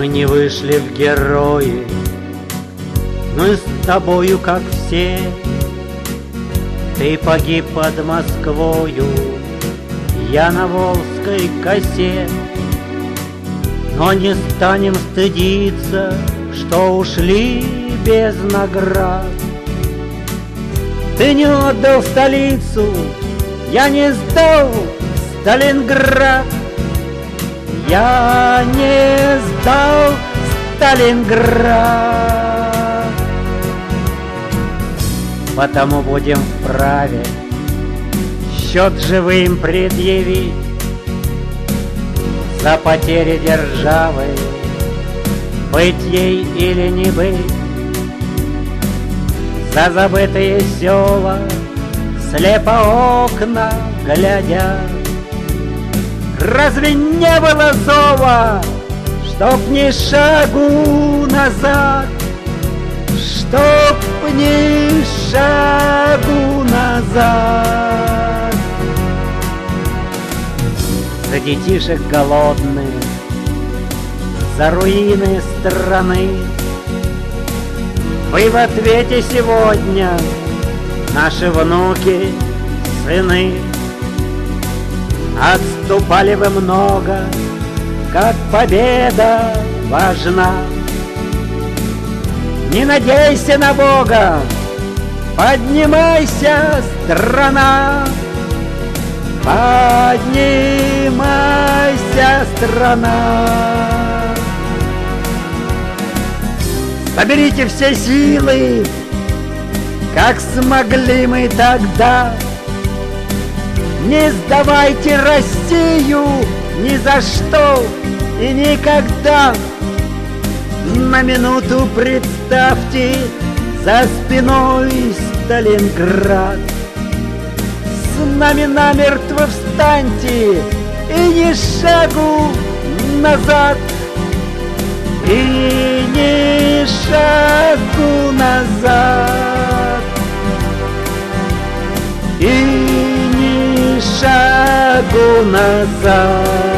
Мы не вышли в герои, мы с тобою, как все. Ты погиб под Москвою, я на Волжской косе. Но не станем стыдиться, что ушли без наград. Ты не отдал столицу, я не сдал Сталинград. Я не сдал Сталинград. Потому будем вправе счет живым предъявить за потери державы, быть ей или не быть, за забытые села, слепо окна глядя. Разве не было зова, чтоб ни шагу назад, чтоб ни шагу назад? За детишек голодных, за руины страны вы в ответе сегодня, наши внуки, сыны. Отступали вы много, как победа важна. Не надейся на Бога, поднимайся, страна. Поднимайся, страна. Соберите все силы, как смогли мы тогда. Не сдавайте Россию ни за что и никогда. На минуту представьте за спиной Сталинград. С нами намертво встаньте и ни шагу назад. И ни шагу назад. И ни шагу назад.